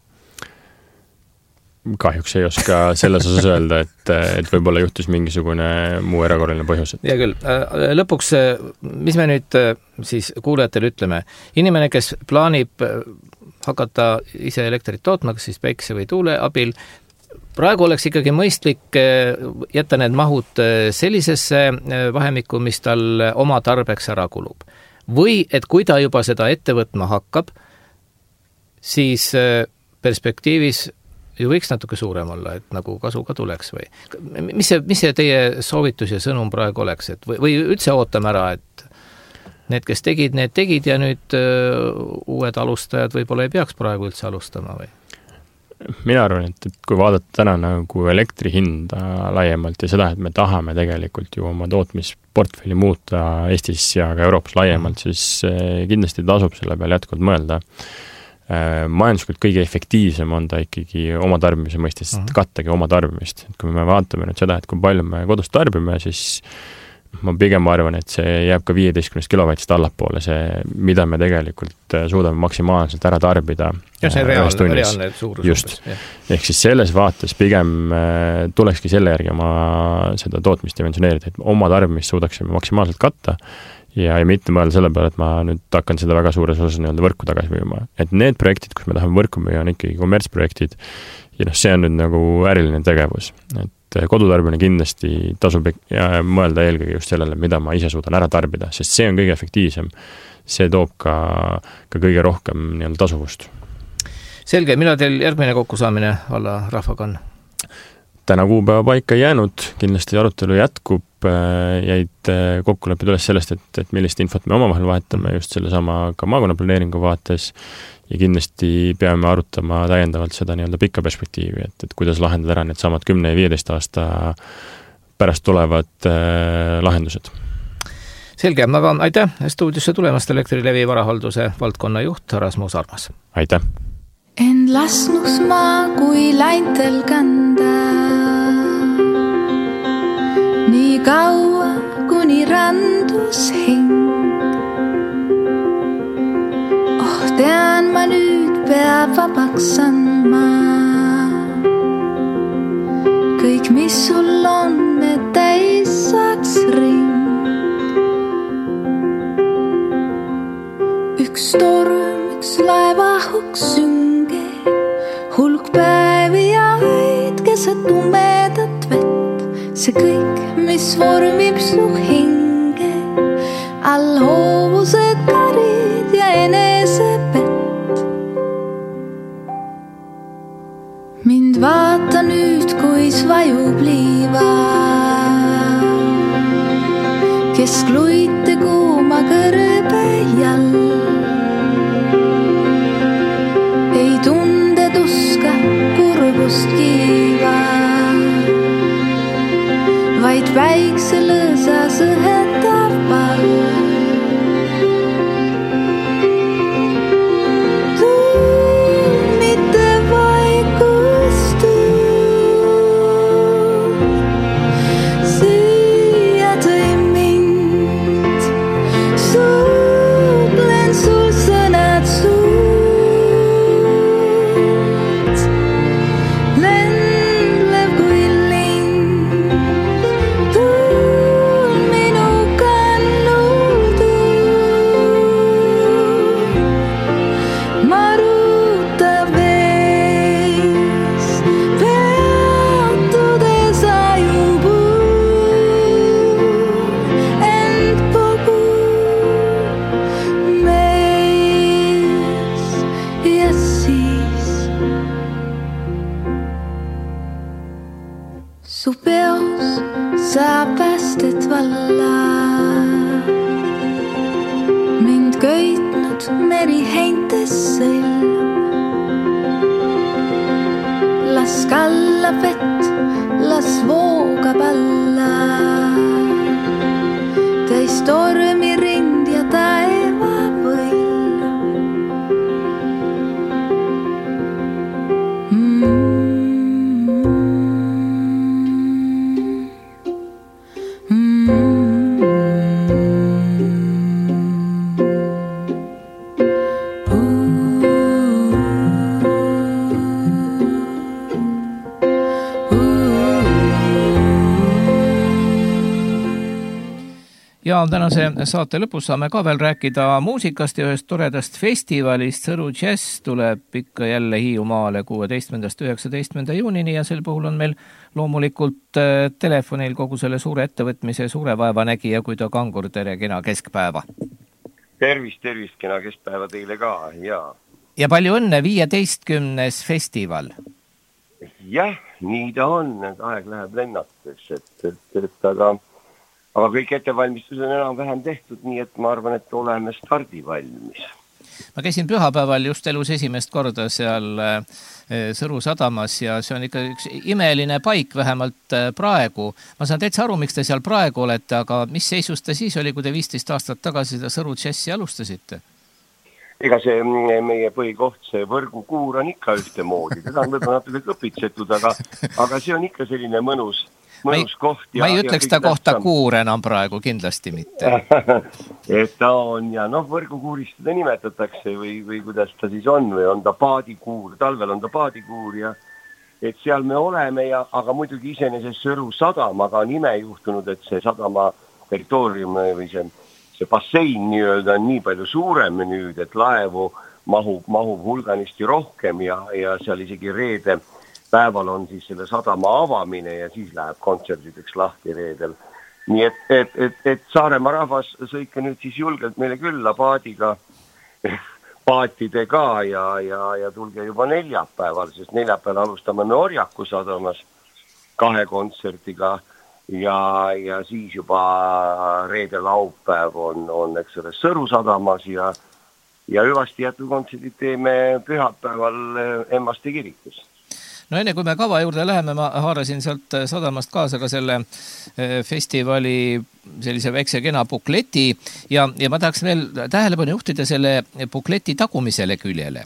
Kahjuks ei oska selles osas öelda, et, et võib-olla juhtus mingisugune muu erakorraline põhjus. Ja küll. Lõpuks, mis me nüüd siis kuulajatele ütleme? Inimene, kes plaanib hakata ise elektrit tootma, kas siis päikse või tuule abil, praegu oleks ikkagi mõistlik jätta need mahud sellisesse vahemikku, mis tal oma tarbeks ära kulub. Või, et kui ta juba seda ette võtma hakkab, siis perspektiivis ju võiks natuke suurem olla, et nagu kasu ka tuleks või. Mis see, mis see teie soovitus ja sõnum praegu oleks, et või, või üldse ootame ära, et need, kes tegid, need tegid ja nüüd uh, uued alustajad võib-olla ei peaks praegu üldse alustama või? Mina arvan, et, et kui vaadata täna nagu elektri hinda laiemalt ja seda, et me tahame tegelikult ju oma tootmisportfelli muuta Eestis ja ka Euroopas laiemalt, mm. siis kindlasti tasub selle peale jätkuvalt mõelda. Majanduslikult kõige efektiivsem on ta ikkagi oma tarbimise mõistes, uh-huh. kattagi oma tarbimist. Et kui me vaatame nüüd seda, et kui palju me kodus tarbime, siis ma pigem arvan, et see jääb ka viieteistkümnest kilovatist allapoole, see, mida me tegelikult suudame maksimaalselt ära tarbida. Ja see reaalne, reaalne suurus. Just. Ehk siis selles vaates pigem tulekski selle järgi oma seda tootmist dimensioneerida, et oma tarbimist suudaksime maksimaalselt katta ja, ja mitte mõelda selle peale, et ma nüüd hakkan seda väga suures osas nii-öelda võrku tagasi müüma. Et need projektid, kus me tahame võrku müüa, on ikkagi kommertsprojektid ja noh, see on nüüd nagu äriline tegevus. Et kodutarbimine kindlasti tasub ja mõelda eelkõige just sellele, mida ma ise suudan ära tarbida, sest see on kõige efektiivsem. See toob ka, ka kõige rohkem nii-öelda tasuvust. Selge, millal teil järgmine kokkusaamine valla rahvaga on? Täna kuupäeva paika jäänud, kindlasti arutelu jätkub, jäid kokkulepped üles sellest, et, et millist infot me omavahel vahetame just selle sama ka maakonnaplaneeringu vaates ja kindlasti peame arutama täiendavalt seda nii-öelda pikka perspektiivi, et, et kuidas lahendada ära need samad kümne ja viieteist aasta pärast tulevad äh, lahendused. Selge, aga aitäh stuudiosse tulemast Elektrilevi varahalduse valdkonna juht Rasmus Armas. Aitäh! En lasnus maa kui läintel kanda, nii kaua kuni randus hing. Oh, tean ma nüüd peab vabaks andma. Kõik, mis sul on, et täis saaks ring. Üks torm, üks laevahuks sünge, hulk päevi ja öid keset tumedat vett. See kõik, mis vormib su hinge, all hoovused karid ja enesepett. Mind vaata nüüd, kuis vajub liiva, kes kluite kuuma kõrbe jall. Ei tunde tuska kurbust kiiva, vaid päikse lõõsa sõhetab pall. Su peos sa päästet valla, mind köitnud meri heintes sõlm. Las kallab vett, las voogab alla, täis tormi rind ja taeva võlm. Ja tänase saate lõpus saame ka veel rääkida muusikast ja ühest toredast festivalist. Sõru Jazz tuleb ikka jälle Hiiumaale kuueteistkümnendast üheksateistkümnenda juunini ja sel puhul on meil loomulikult telefonil kogu selle suure ettevõtmise suure vaevanägija, kui ta Kangur, tere, kena keskpäeva. Tervist, tervist, kena keskpäeva teile ka, jaa. Ja palju õnne, viieteistkümnes festival. Jah, nii ta on, et aeg läheb lennates, et, et, et aga... Aga kõik ettevalmistus on enam vähem tehtud, nii et ma arvan, et oleme stardivalmis. Ma käisin pühapäeval just elus esimest korda seal Sõru sadamas ja see on ikka üks imeline paik vähemalt praegu. Ma saan täitsa aru, miks te seal praegu olete, aga mis seisus te siis oli, kui te viisteist aastat tagasi seda Sõru Jazzi alustasite? Ega see meie põhikoht, see võrgukuur on ikka ühte moodi. Seda on võib-olla natuke kõpitsetud, aga, aga see on ikka selline mõnus mõnus koht. Ma ei ütleks ta kohta kuur enam praegu, kindlasti mitte. et ta on ja noh, võrgukuurist seda nimetatakse või, või kuidas ta siis on või on ta paadikuur, talvel on ta paadikuur ja et seal me oleme ja, aga muidugi iseenesest Sõru sadamaga on ime juhtunud, et see sadama territoorium või see, see bassein nii-öelda on nii palju suurem nüüd, et laevu mahub, mahub hulganisti rohkem ja, ja seal isegi reede päeval on siis selle sadama avamine ja siis läheb kontserdideks lahti reedel. Nii et, et, et, et Saaremaa rahvas sõike nüüd siis julgelt meile külla paadiga, paatidega ja, ja, ja tulge juba neljapäeval, sest neljapäeval alustame me Orjaku sadamas kahe kontsertiga ja, ja siis juba reede laupäev on, on eks ole, Sõru sadamas ja, ja hüvasti jätukontserdid teeme pühapäeval Emmaste kirikus. No enne kui me kava juurde läheme, ma haarasin sealt sadamast kaasa ka selle festivali sellise väikse kena bukleti ja, ja ma tahaks veel tähelepanu juhtida selle bukleti tagumisele küljele.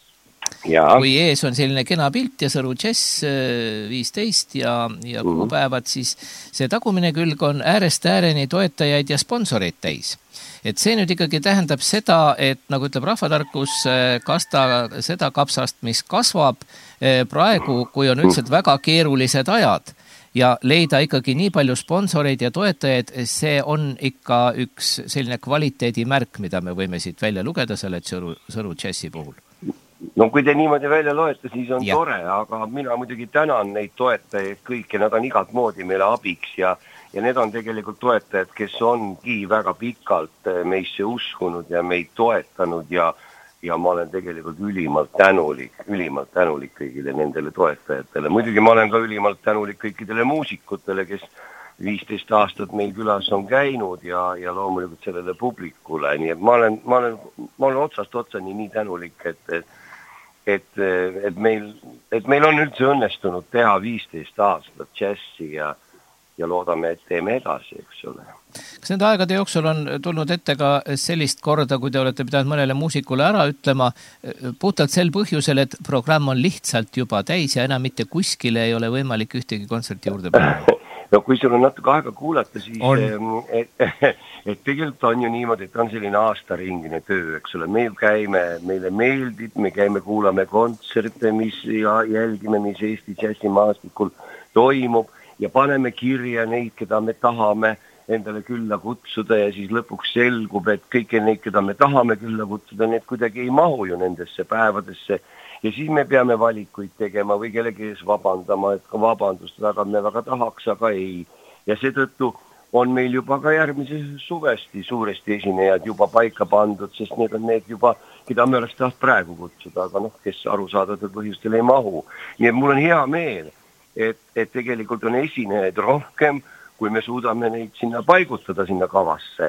Ja. Kui ees on selline kena pilt ja Sõru Jazz viisteist ja, ja kuupäevad, siis see tagumine külg on äärest ääreni toetajaid ja sponsoreid täis. Et see nüüd ikkagi tähendab seda, et nagu ütleb rahvatarkus, kasta seda kapsast, mis kasvab praegu, kui on üldiselt väga keerulised ajad ja leida ikkagi nii palju sponsoreid ja toetajaid, see on ikka üks selline kvaliteedimärk, mida me võime siit välja lugeda selle Sõru, Sõru Jazzi puhul. No kui te niimoodi välja loete, siis on ja. Tore, aga mina muidugi tänan neid toetajaid kõiki, nad on igat moodi meile abiks ja Ja need on tegelikult toetajad, kes ongi väga pikalt meisse uskunud ja meid toetanud ja, ja ma olen tegelikult ülimalt tänulik, ülimalt tänulik kõigile nendele toetajatele. Muidugi ma olen ka ülimalt tänulik kõikidele muusikutele, kes viisteist aastat meil külas on käinud ja, ja loomulikult sellele publikule. Nii et ma olen, ma olen, ma olen otsast otsani nii tänulik, et, et, et, et, meil, et meil on üldse õnnestunud teha viisteist aastat džässi ja ja loodame, et teeme edasi, eks ole. Kas nende aegade jooksul on tulnud ette ka sellist korda, kui te olete pidanud mõnele muusikule ära ütlema, puhtalt sel põhjusel, et programm on lihtsalt juba täis ja enam mitte kuskile ei ole võimalik ühtegi kontserti juurde panna? No kui sul on natuke aega kuulata, siis et, et tegelikult on ju niimoodi, et on selline aastaringine töö, eks ole. Meil käime, meile meeldib, me käime, kuulame kontserte, mis ja jälgime, mis Eesti džässimaastikul toimub ja paneme kirja neid, keda me tahame endale külla kutsuda ja siis lõpuks selgub, et kõiki neid, keda me tahame külla kutsuda, need kuidagi ei mahu ju nendesse päevadesse ja siis me peame valikuid tegema või kellegi ees vabandama, et vabandust väga me väga tahaks, aga ei. Ja seetõttu on meil juba ka järgmise suvesti suuresti esinejad juba paika pandud, sest need on need juba, keda me oleks taht praegu kutsuda, aga noh, kes arusaadatud põhjustel ei mahu. Nii et mul on hea meel, Et, et tegelikult on esinejaid rohkem, kui me suudame neid sinna paigutada sinna kavasse.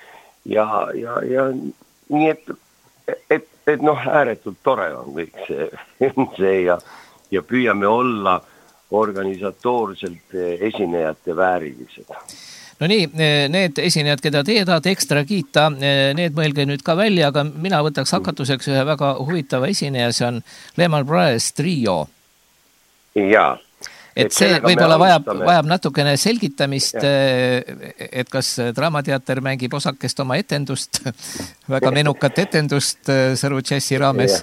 Ja, ja, ja nii et, et, et noh, ääretult tore on kõik see, see ja, ja püüame olla organisatoorselt esinejate väärilised. No nii, need esinejad, keda teie tahate ekstra kiita, need mõelge nüüd ka välja, aga mina võtaks hakatuseks ühe väga huvitava esineja, see on Lehman Brothers Trio. Jaa. Et, et see võib-olla vajab, vajab natukene selgitamist, ja. Et kas Draamateater mängib osakest oma etendust, väga menukat etendust Sõru Jazzi raames.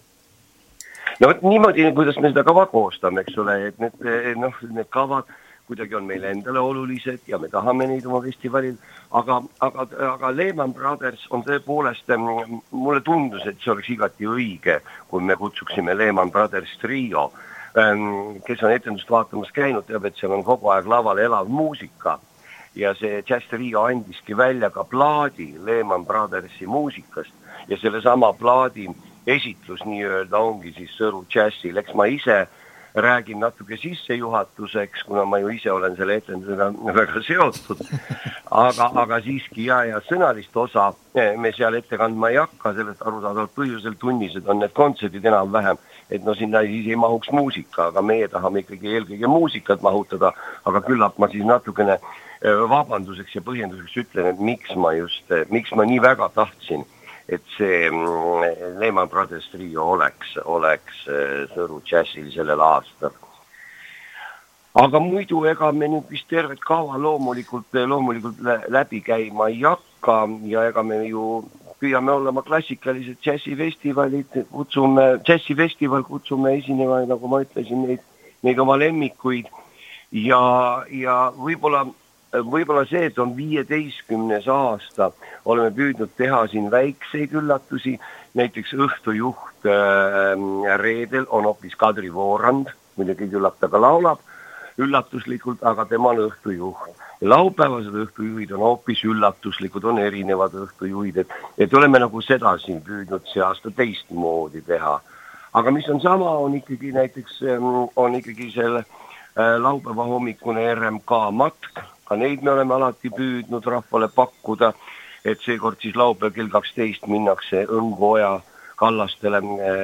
Ja. No niimoodi, kuidas me seda kava koostame, eks ole, et need, noh, need kavad kuidagi on meile endale olulised ja me tahame neid oma festivalil, aga, aga, aga Lehman Brothers on tõepoolest, mulle tundus, et see oleks igati õige, kui me kutsuksime Lehman Brothers Trio, kes on etendust vaatamas käinud, teab, et seal on kogu aeg laval elav muusika ja see Jazz Trio andiski välja ka plaadi Lehman Brothersi muusikast ja selle sama plaadi esitlus nii-öelda ongi siis Sõru Jazzil. Eks ma ise räägin natuke sissejuhatuseks, kuna ma ju ise olen selle etendusega väga seotud, aga, aga siiski ja, ja sõnalist osa me seal ette kandma ei hakka, sellest arusaadavalt põhjusel tunnised on need kontserdid enam vähem, et no sinna siis ei mahuks muusika, aga meie tahame ikkagi eelkõige muusikat mahutada, aga küllap ma siis natukene vabanduseks ja põhjenduseks ütlen, et miks ma just, miks ma nii väga tahtsin, et see Lehman Brothers Trio oleks, oleks Sõru Jazzil sellel aastal. aga muidu ega me nüüd vist tervet kava loomulikult, loomulikult läbi käima ei hakka ja ega me ju püüame olema klassikalised džässifestivalid, kutsume, džässifestival kutsume esinema, nagu ma ütlesin, neid, neid oma lemmikuid ja, ja võib-olla, võib-olla see, et on viieteistkümnes aasta, oleme püüdnud teha siin väikseid üllatusi, näiteks õhtujuht äh, reedel on hoopis Kadri Voorand, muidugi küllap ta ka laulab, üllatuslikult, aga tema on õhtujuht. Laupäevased õhtujuhid on hoopis üllatuslikud, on erinevad õhtujuhid, et, et oleme nagu seda siin püüdnud see aasta teistmoodi teha. Aga mis on sama, on ikkagi näiteks on ikkagi selle laupäeva hommikune R M K matk, ka neid me oleme alati püüdnud rahvale pakkuda, et seekord siis laupäev kell kaksteist minnakse Õngoja kallastele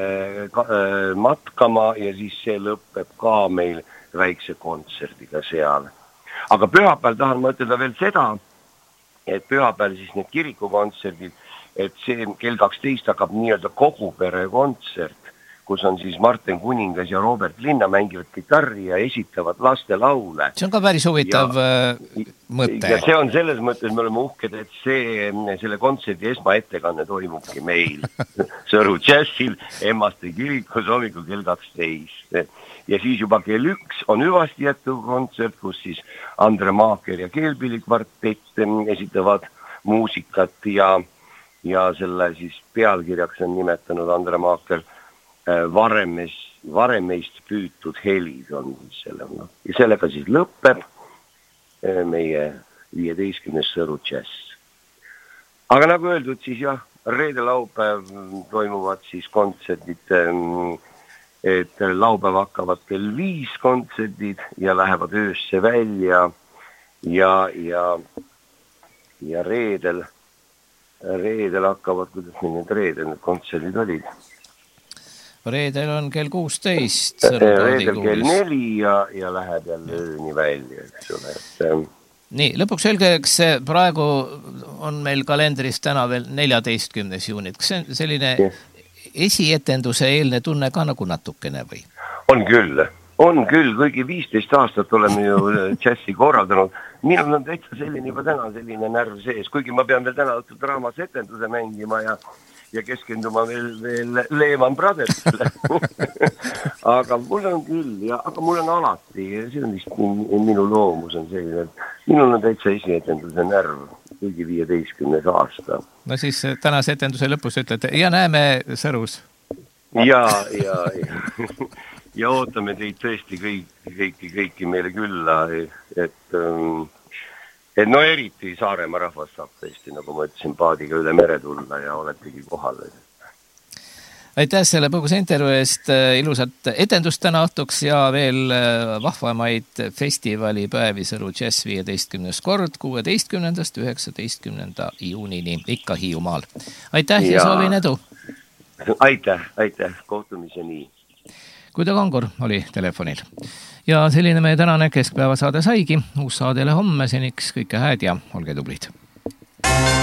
matkama ja siis see lõpeb ka meil väikse kontserdiga seal. Aga pühapäeval tahan ma ütelda veel seda, et pühapäeval siis need kirikukontserdid, et see kell kaksteist hakkab nii-öelda kogupere kontsert, kus on siis Martin Kuningas ja Robert Linna mängivad gitarri ja esitavad lastelaule. See on ka päris huvitav ja, mõte. Ja see on selles mõttes, me oleme uhked, et see, selle kontserdi esmaettekanne toimubki meil Sõru džässil Emmaste kirikus hommikul kell kaksteist. Ja siis juba kell üks on hüvasti jättuv kontsert, kus siis Andre Maaker ja Keelpillikvartett esitavad muusikat ja, ja selle siis pealkirjaks on nimetanud Andre Maaker varemes, varemeist püütud helid on selle. Ja sellega siis lõpeb meie viieteistkümnes Sõru džäss. Aga nagu öeldud, siis jah, reede laupäev toimuvad siis kontserdid, et laupäev hakkavad kell viis kontserdid ja lähevad öösse välja ja, ja, ja reedel, reedel hakkavad, kuidas need reedel need kontserdid olid? Reedel on kell kuusteist. Reedel kell neli ja, ja läheb jälle ööni välja, eks ole. Et, nii, lõpuks öelge, eks praegu on meil kalendris täna veel neljateistkümnes juunit. Kas see on selline yes. esietenduse eelne tunne ka nagu natukene või? On küll, on küll, kuigi viisteist aastat oleme ju džässi korraldanud. Minul on täitsa selline juba täna selline närv sees, kuigi ma pean veel täna õhtul draamas etenduse mängima ja ja keskenduma veel, veel Lehman Brothersile. aga mul on küll, ja, aga mul on alati, see on vist minu loomus on selline, et minul on täitsa esietenduse närv, kuigi viieteistkümnes aasta. No siis tänase etenduse lõpus ütlete, ja näeme Sõrus. Ja, ja, ja, ja ootame teid tõesti kõiki, kõiki, kõiki meile külla, et... Um, Et no eriti Saaremaa rahvas saab tõesti, nagu ma ütlesin, paadiga üle mere tulla ja oletegi kohal. Aitäh selle põgusa intervjuu eest, ilusat etendust täna õhtuks ja veel vahvamaid festivalipäevi Sõru džäss viieteistkümnes kord, kuueteistkümnendast üheksateistkümnenda juunini ikka Hiiumaal. Aitäh ja, ja soovin edu! Aitäh, aitäh, kohtumiseni! Kuidagi Kangur oli telefonil. Ja selline meie tänane keskpäeva saade saigi. Uus saadele homme, seniks kõike hääd ja olge tublid.